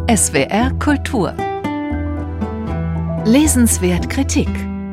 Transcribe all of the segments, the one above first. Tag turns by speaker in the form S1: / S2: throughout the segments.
S1: SWR Kultur. Lesenswert Kritik.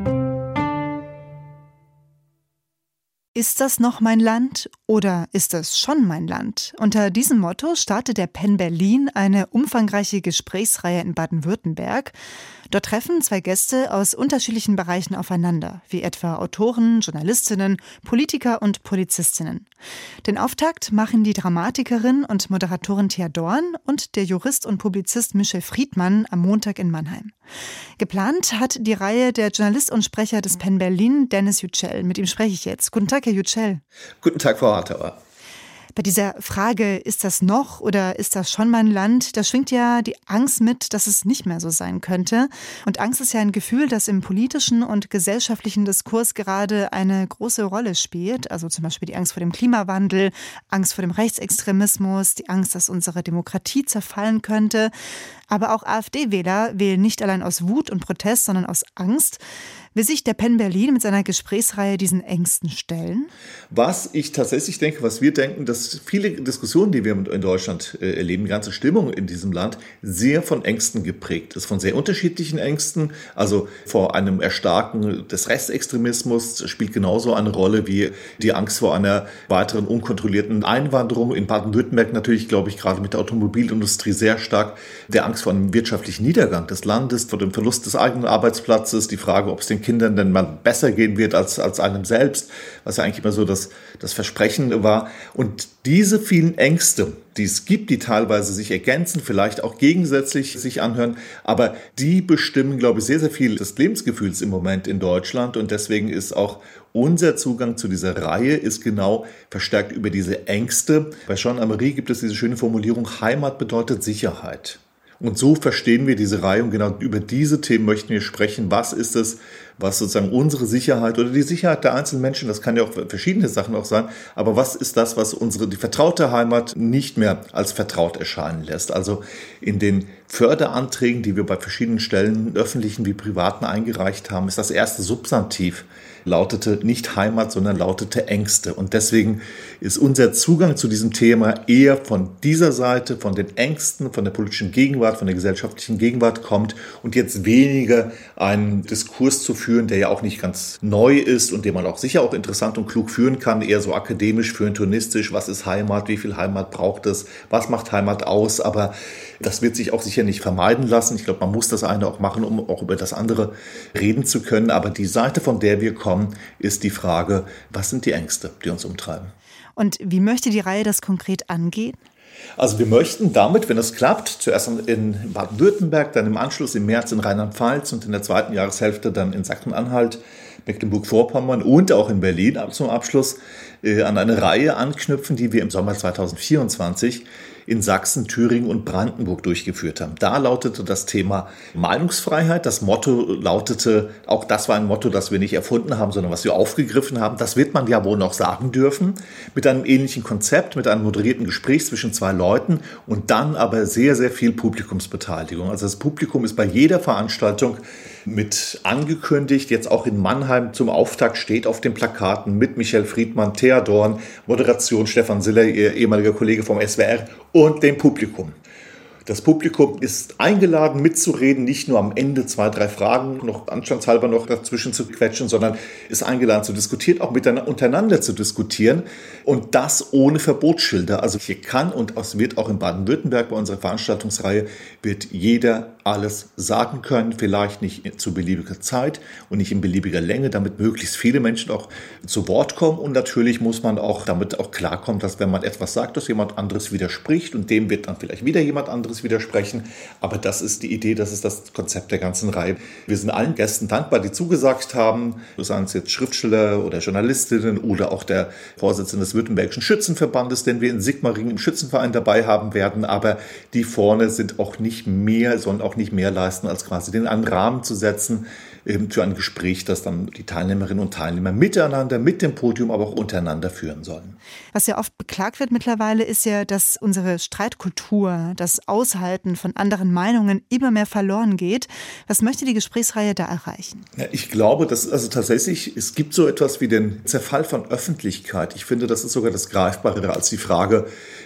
S2: Ist das noch mein Land oder ist das schon mein Land? Unter diesem Motto startet der Penn Berlin eine umfangreiche Gesprächsreihe in Baden-Württemberg. Dort treffen zwei Gäste aus unterschiedlichen Bereichen aufeinander, wie etwa Autoren, Journalistinnen, Politiker und Polizistinnen. Den Auftakt machen die Dramatikerin und Moderatorin Thea Dorn und der Jurist und Publizist Michel Friedmann am Montag in Mannheim. Geplant hat die Reihe der Journalist und Sprecher des Penn Berlin, Dennis Yücel. Mit ihm spreche ich jetzt. Guten Tag, Herr Yücel.
S3: Guten Tag, Frau Hartauer.
S2: Bei dieser Frage, ist das noch oder ist das schon mein Land, da schwingt ja die Angst mit, dass es nicht mehr so sein könnte. Und Angst ist ja ein Gefühl, das im politischen und gesellschaftlichen Diskurs gerade eine große Rolle spielt. Also zum Beispiel die Angst vor dem Klimawandel, Angst vor dem Rechtsextremismus, die Angst, dass unsere Demokratie zerfallen könnte. Aber auch AfD-Wähler wählen nicht allein aus Wut und Protest, sondern aus Angst. Will sich der Penn Berlin mit seiner Gesprächsreihe diesen Ängsten stellen?
S3: Was ich tatsächlich denke, was wir denken, dass viele Diskussionen, die wir in Deutschland erleben, die ganze Stimmung in diesem Land, sehr von Ängsten geprägt ist, von sehr unterschiedlichen Ängsten. Also vor einem Erstarken des Rechtsextremismus spielt genauso eine Rolle wie die Angst vor einer weiteren unkontrollierten Einwanderung. In Baden-Württemberg natürlich, glaube ich, gerade mit der Automobilindustrie sehr stark der Angst vor einem wirtschaftlichen Niedergang des Landes, vor dem Verlust des eigenen Arbeitsplatzes, die Frage, ob es den Kindern denn mal besser gehen wird als einem selbst, was ja eigentlich immer so das Versprechen war. Und diese vielen Ängste, die es gibt, die teilweise sich ergänzen, vielleicht auch gegensätzlich sich anhören, aber die bestimmen, glaube ich, sehr, sehr viel des Lebensgefühls im Moment in Deutschland. Und deswegen ist auch unser Zugang zu dieser Reihe ist genau verstärkt über diese Ängste. Bei Jean Amery gibt es diese schöne Formulierung, Heimat bedeutet Sicherheit. Und so verstehen wir diese Reihe und genau über diese Themen möchten wir sprechen. Was ist es, was sozusagen unsere Sicherheit oder die Sicherheit der einzelnen Menschen, das kann ja auch verschiedene Sachen auch sein, aber was ist das, was die vertraute Heimat nicht mehr als vertraut erscheinen lässt? Also in den Förderanträgen, die wir bei verschiedenen Stellen, öffentlichen wie privaten, eingereicht haben, ist das erste Substantiv lautete nicht Heimat, sondern lautete Ängste. Und deswegen ist unser Zugang zu diesem Thema eher von dieser Seite, von den Ängsten, von der politischen Gegenwart, von der gesellschaftlichen Gegenwart kommt und jetzt weniger einen Diskurs zu führen, der ja auch nicht ganz neu ist und den man auch sicher auch interessant und klug führen kann, eher so akademisch, feuilletonistisch, was ist Heimat, wie viel Heimat braucht es, was macht Heimat aus, aber das wird sich auch sicher nicht vermeiden lassen. Ich glaube, man muss das eine auch machen, um auch über das andere reden zu können, aber die Seite, von der wir kommen, ist die Frage, was sind die Ängste, die uns umtreiben?
S2: Und wie möchte die Reihe das konkret angehen?
S3: Also wir möchten damit, wenn es klappt, zuerst in Baden-Württemberg, dann im Anschluss im März in Rheinland-Pfalz und in der zweiten Jahreshälfte dann in Sachsen-Anhalt, Mecklenburg-Vorpommern und auch in Berlin zum Abschluss an eine Reihe anknüpfen, die wir im Sommer 2024 in Sachsen, Thüringen und Brandenburg durchgeführt haben. Da lautete das Thema Meinungsfreiheit. Das Motto lautete, auch das war ein Motto, das wir nicht erfunden haben, sondern was wir aufgegriffen haben. Das wird man ja wohl noch sagen dürfen. Mit einem ähnlichen Konzept, mit einem moderierten Gespräch zwischen zwei Leuten und dann aber sehr, sehr viel Publikumsbeteiligung. Also das Publikum ist bei jeder Veranstaltung mit angekündigt. Jetzt auch in Mannheim zum Auftakt steht auf den Plakaten mit Michel Friedmann, Thea Dorn, Moderation Stefan Siller, ihr ehemaliger Kollege vom SWR und dem Publikum. Das Publikum ist eingeladen mitzureden, nicht nur am Ende 2, 3 Fragen noch anstandshalber noch dazwischen zu quetschen, sondern ist eingeladen zu diskutieren, auch untereinander zu diskutieren und das ohne Verbotsschilder. Also hier kann und es wird auch in Baden-Württemberg bei unserer Veranstaltungsreihe wird jeder alles sagen können, vielleicht nicht zu beliebiger Zeit und nicht in beliebiger Länge, damit möglichst viele Menschen auch zu Wort kommen und natürlich muss man auch damit auch klarkommen, dass wenn man etwas sagt, dass jemand anderes widerspricht und dem wird dann vielleicht wieder jemand anderes widersprechen, aber das ist die Idee, das ist das Konzept der ganzen Reihe. Wir sind allen Gästen dankbar, die zugesagt haben, seien es jetzt Schriftsteller oder Journalistinnen oder auch der Vorsitzende des Württembergischen Schützenverbandes, den wir in Sigmaringen im Schützenverein dabei haben werden, aber die vorne sind auch nicht mehr, sollen auch nicht mehr leisten, als quasi den einen Rahmen zu setzen für ein Gespräch, das dann die Teilnehmerinnen und Teilnehmer miteinander, mit dem Podium, aber auch untereinander führen sollen.
S2: Was ja oft beklagt wird mittlerweile, ist ja, dass unsere Streitkultur, das Aushalten von anderen Meinungen immer mehr verloren geht. Was möchte die Gesprächsreihe da erreichen?
S3: Ja, ich glaube, dass also tatsächlich, es gibt so etwas wie den Zerfall von Öffentlichkeit. Ich finde, das ist sogar das Greifbarere als die Frage,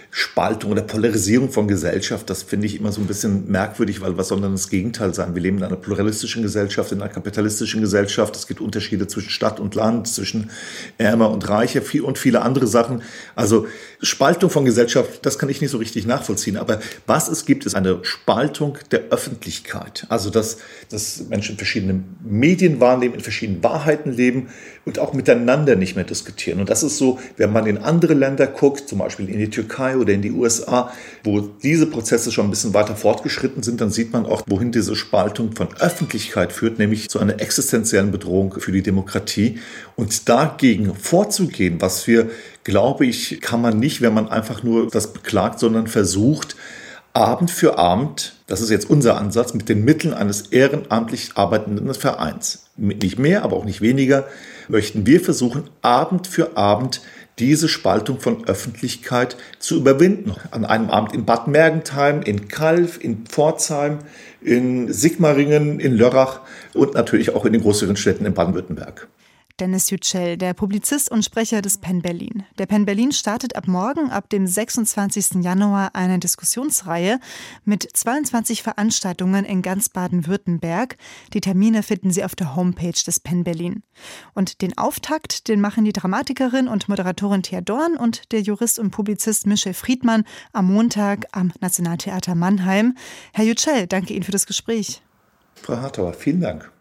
S3: Spaltung oder Polarisierung von Gesellschaft, das finde ich immer so ein bisschen merkwürdig, weil was soll denn das Gegenteil sein? Wir leben in einer pluralistischen Gesellschaft, in einer kapitalistischen Gesellschaft. Es gibt Unterschiede zwischen Stadt und Land, zwischen Ärmer und Reicher und viele andere Sachen. Also Spaltung von Gesellschaft, das kann ich nicht so richtig nachvollziehen. Aber was es gibt, ist eine Spaltung der Öffentlichkeit. Also dass Menschen in verschiedenen Medien wahrnehmen, in verschiedenen Wahrheiten leben und auch miteinander nicht mehr diskutieren. Und das ist so, wenn man in andere Länder guckt, zum Beispiel in die Türkei oder in die USA, wo diese Prozesse schon ein bisschen weiter fortgeschritten sind, dann sieht man auch, wohin diese Spaltung von Öffentlichkeit führt, nämlich zu einer existenziellen Bedrohung für die Demokratie. Und dagegen vorzugehen, was wir, glaube ich, kann man nicht, wenn man einfach nur das beklagt, sondern versucht, Abend für Abend, das ist jetzt unser Ansatz, mit den Mitteln eines ehrenamtlich arbeitenden Vereins, nicht mehr, aber auch nicht weniger, möchten wir versuchen, Abend für Abend diese Spaltung von Öffentlichkeit zu überwinden. An einem Abend in Bad Mergentheim, in Calw, in Pforzheim, in Sigmaringen, in Lörrach und natürlich auch in den größeren Städten in Baden-Württemberg.
S2: Dennis Yücel, der Publizist und Sprecher des PEN Berlin. Der PEN Berlin startet ab morgen, ab dem 26. Januar, eine Diskussionsreihe mit 22 Veranstaltungen in ganz Baden-Württemberg. Die Termine finden Sie auf der Homepage des PEN Berlin. Und den Auftakt, den machen die Dramatikerin und Moderatorin Thea Dorn und der Jurist und Publizist Michel Friedmann am Montag am Nationaltheater Mannheim. Herr Yücel, danke Ihnen für das Gespräch.
S3: Frau Hartauer, vielen Dank.